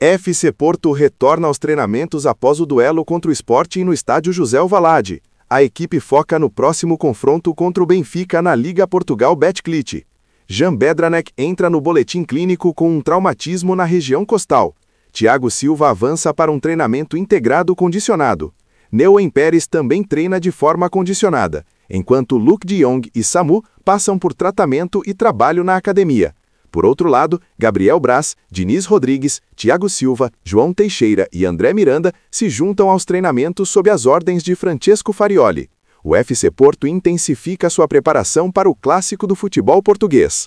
FC Porto retorna aos treinamentos após o duelo contra o Sporting no estádio José Alvalade. A equipe foca no próximo confronto contra o Benfica na Liga Portugal Betclic. Jan Bednarek entra no boletim clínico com um traumatismo na região costal. Thiago Silva avança para um treinamento integrado condicionado. Neuwen Pérez também treina de forma condicionada, enquanto Luuk de Jong e Samu passam por tratamento e trabalho na academia. Por outro lado, Gabriel Braz, Diniz Rodrigues, Thiago Silva, João Teixeira e André Miranda se juntam aos treinamentos sob as ordens de Francesco Farioli. O FC Porto intensifica sua preparação para o clássico do futebol português.